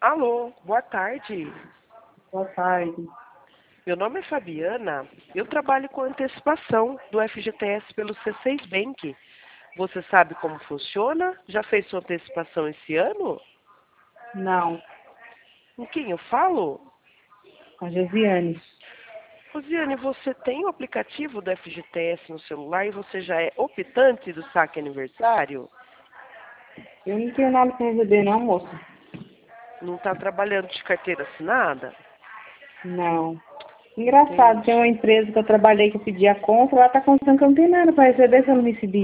Alô, boa tarde. Boa tarde. Meu nome é Fabiana. Eu trabalho com antecipação do FGTS pelo C6 Bank. Você sabe como funciona? Já fez sua antecipação esse ano? Não, Com quem eu falo? a Josiane. Rosiane, você tem o aplicativo do FGTS no celular e você já é optante do saque aniversário? Eu não tenho nada para receber, não, moça. Não está trabalhando de carteira assinada? Não. Engraçado, tem uma Entendi. empresa que eu trabalhei que eu pedi a conta, ela tá contando que eu não tenho nada para receber se eu não recebi.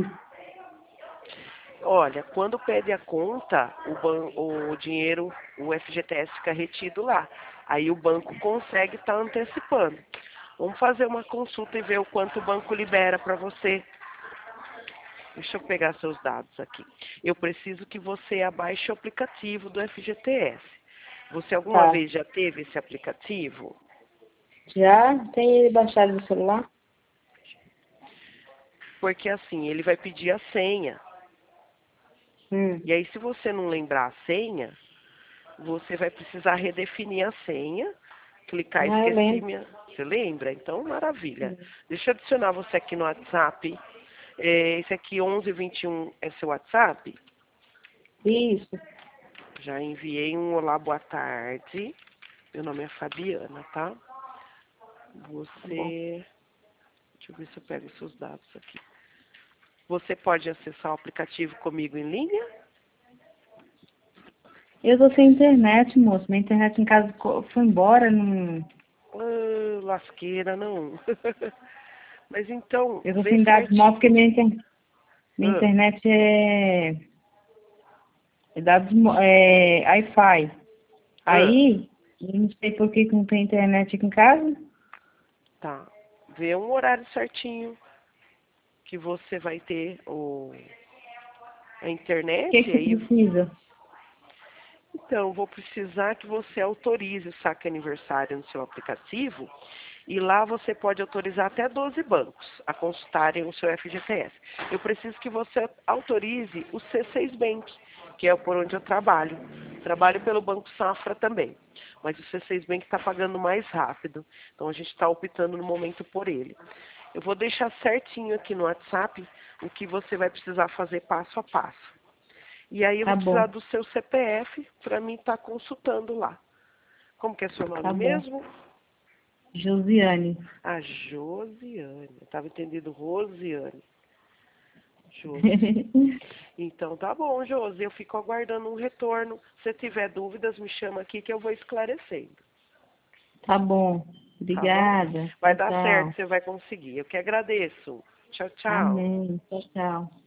Olha, quando pede a conta, o dinheiro, o FGTS fica retido lá. Aí o banco consegue estar antecipando. Vamos fazer uma consulta e ver o quanto o banco libera para você. Deixa eu pegar seus dados aqui. Eu preciso que você abaixe o aplicativo do FGTS. Você alguma Tá. vez já teve esse aplicativo? Já tem ele baixado no celular? Porque assim, ele vai pedir a senha. Hum. E aí, se você não lembrar a senha, você vai precisar redefinir a senha, clicar Ah, eu esqueci lembro. minha. Você lembra? Então, maravilha. Deixa eu adicionar você aqui no WhatsApp. Esse aqui, 1121, é seu WhatsApp? Isso. Já enviei um olá, boa tarde. Meu nome é Fabiana, tá? Tá bom. Você. Deixa eu ver se eu pego os seus dados aqui. Você pode acessar o aplicativo comigo em linha? Eu tô sem internet, moço. Minha internet em casa foi embora. Não... Ah, lasqueira, não. Mas então, Eu tô vê sem dados móveis porque certinho. minha Ah, internet é dados Wi-Fi. ah. Aí, eu não sei por que que não tem internet aqui em casa. Tá. Vê um horário certinho que você vai ter a O que internet. que E você aí, precisa? então, vou precisar que você autorize o saque aniversário no seu aplicativo. E lá você pode autorizar até 12 bancos a consultarem o seu FGTS. Eu preciso que você autorize o C6 Bank, que é por onde eu trabalho. Trabalho pelo Banco Safra também. Mas o C6 Bank está pagando mais rápido. Então a gente está optando no momento por ele. Eu vou deixar certinho aqui no WhatsApp o que você vai precisar fazer passo a passo. E aí eu vou Tá precisar bom, do seu CPF para mim estar consultando lá. Como que é seu nome tá bom. mesmo? Josiane. A Josiane. Eu estava entendendo Rosiane. Josi. Então tá bom, Josi. Eu fico aguardando um retorno. Se tiver dúvidas, me chama aqui que eu vou esclarecendo. Tá bom. Tá bom? Obrigada. Vai Tchau, dar certo, tchau. você vai conseguir. Eu que agradeço. Tchau, tchau. Amém. Tchau, tchau.